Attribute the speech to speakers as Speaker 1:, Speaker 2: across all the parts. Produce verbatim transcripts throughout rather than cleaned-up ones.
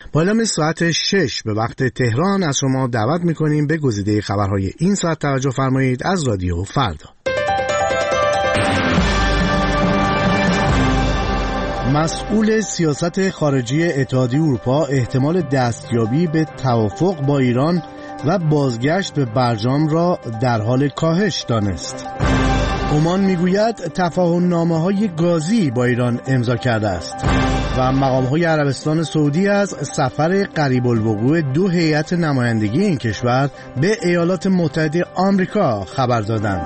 Speaker 1: با اعلام ساعت شش به وقت تهران از شما دعوت میکنیم به گزیده خبرهای این ساعت توجه فرمایید از رادیو فردا. مسئول سیاست خارجی اتحادیه اروپا احتمال دستیابی به توافق با ایران و بازگشت به برجام را در حال کاهش دانست. عمان میگوید تفاهم‌نامه‌های گازی با ایران امضا کرده است و مقام‌های عربستان سعودی از سفر قریب الوقوع دو هیئت نمایندگی این کشور به ایالات متحده آمریکا خبر دادند.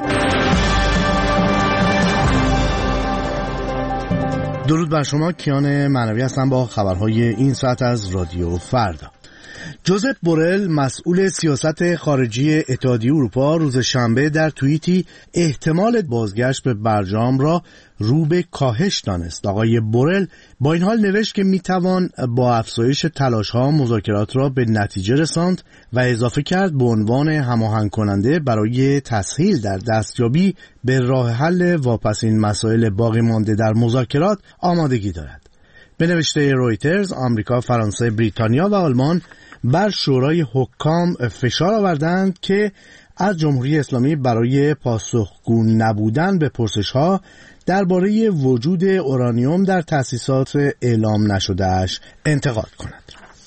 Speaker 1: درود بر شما، کیان معنوی هستم با خبرهای این ساعت از رادیو فردا. جوزپ بورل مسئول سیاست خارجی اتحادیه اروپا روز شنبه در توییتی احتمال بازگشت به برجام را رو به کاهش دانست. آقای بورل با این حال نوشت که میتوان با افزایش تلاش‌ها مذاکرات را به نتیجه رساند و اضافه کرد به عنوان هماهنگ کننده برای تسهیل در دستیابی به راه حل واپسین مسائل باقی مانده در مذاکرات آمادگی دارد. به نوشته رویترز، آمریکا، فرانسه، بریتانیا و آلمان بر شورای حکام فشار آوردند که از جمهوری اسلامی برای پاسخگو نبودن به پرسش‌ها درباره وجود اورانیوم در تأسیسات اعلام نشده‌اش انتقاد کند.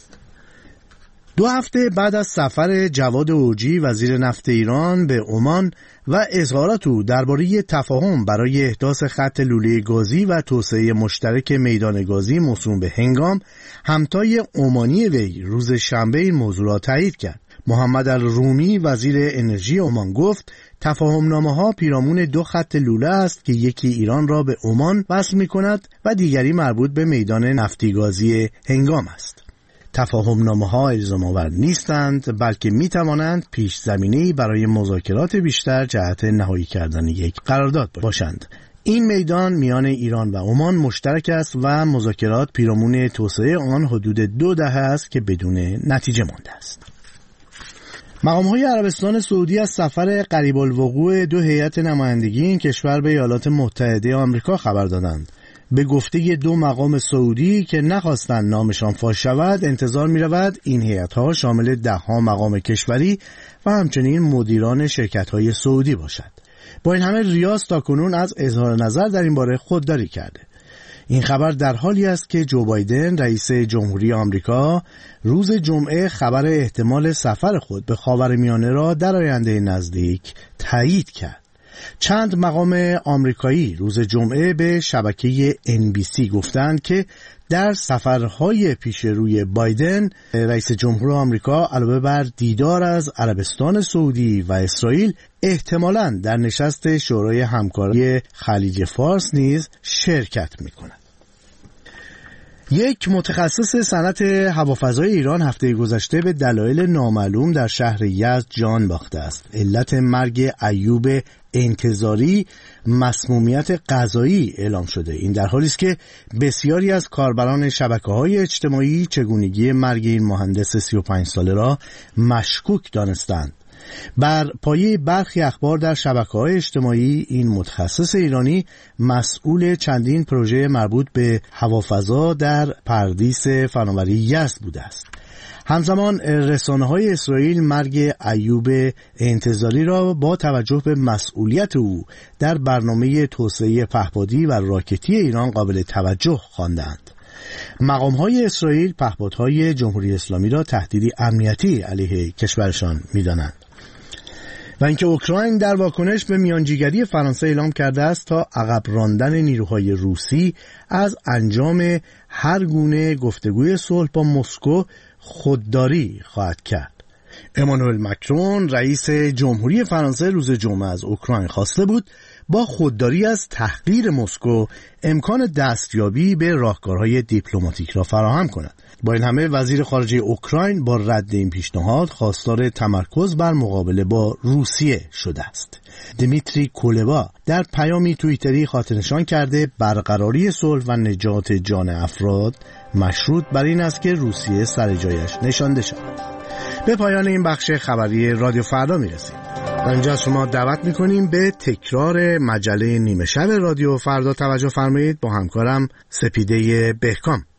Speaker 1: دو هفته بعد از سفر جواد اوجی وزیر نفت ایران به عمان و اظهارات او درباره تفاهم برای احداث خط لوله گازی و توسعه مشترک میدان گازی موسوم به هنگام، همتای عمانی وی روز شنبه این موضوع را تایید کرد. محمد الرومی وزیر انرژی عمان گفت تفاهم‌نامه‌ها پیرامون دو خط لوله است که یکی ایران را به عمان وصل می‌کند و دیگری مربوط به میدان نفتی گازی هنگام است. تفاهم‌نامه‌ها الزام‌آور نیستند، بلکه می‌توانند پیش زمینه‌ای برای مذاکرات بیشتر جهت نهایی کردن یک قرارداد باشند. این میدان میان ایران و عمان مشترک است و مذاکرات پیرامون توسعه آن حدود دو دهه است که بدون نتیجه مانده است. مقام‌های عربستان سعودی از سفر قریب الوقوع دو هیئت نمایندگی این کشور به ایالات متحده آمریکا خبر دادند. به گفته دو مقام سعودی که نخواستند نامشان فاش شود، انتظار می رود این هیئت‌ها شامل ده ها مقام کشوری و همچنین مدیران شرکت‌های سعودی باشد. با این همه ریاض تاکنون از اظهار نظر در این باره خودداری کرده. این خبر در حالی است که جو بایدن رئیس جمهوری آمریکا روز جمعه خبر احتمال سفر خود به خاورمیانه را در آینده نزدیک تایید کرد. چند مقام آمریکایی روز جمعه به شبکه ان بی سی گفتند که در سفرهای پیش روی بایدن رئیس جمهور آمریکا علاوه بر دیدار از عربستان سعودی و اسرائیل احتمالاً در نشست شورای همکاری خلیج فارس نیز شرکت می‌کند. یک متخصص صنعت هوافضای ایران هفته گذشته به دلایل نامعلوم در شهر یزد جان باخته است. علت مرگ ایوب انتظاری مسمومیت غذایی اعلام شده. این در حالی است که بسیاری از کاربران شبکه‌های اجتماعی چگونگی مرگ این مهندس سی و پنج ساله را مشکوک دانستند. بر پایه برخی اخبار در شبکه‌های اجتماعی این متخصص ایرانی مسئول چندین پروژه مربوط به هوافضا در پردیس فناوری یزد بوده است. همزمان رسانه‌های اسرائیل مرگ ایوب انتظاری را با توجه به مسئولیت او در برنامه توسعه پهپادی و راکتی ایران قابل توجه خواندند. مقام‌های اسرائیل پهپادهای جمهوری اسلامی را تهدیدی امنیتی علیه کشورشان می‌دانند. و اینکه اوکراین در واکنش به میانجیگری فرانسه اعلام کرده است تا عقب راندن نیروهای روسی از انجام هر گونه گفتگوی صلح با مسکو خودداری خواهد کرد. امانوئل مکرون رئیس جمهوری فرانسه روز جمعه از اوکراین خواسته بود با خودداری از تحقیر مسکو امکان دستیابی به راهکارهای دیپلماتیک را فراهم کند. با این همه وزیر خارجه اوکراین با رد این پیشنهاد خواستار تمرکز بر مقابله با روسیه شده است. دمیتری کولبا در پیامی توییتری خاطرنشان کرده برقراری صلح و نجات جان افراد مشروط بر این است که روسیه سر جایش نشانده شود. به پایان این بخش خبری رادیو فردا میرسیم. در اینجا شما دعوت میکنیم به تکرار مجله نیمه شب رادیو فردا توجه فرمایید با همکارم سپیده بهکام.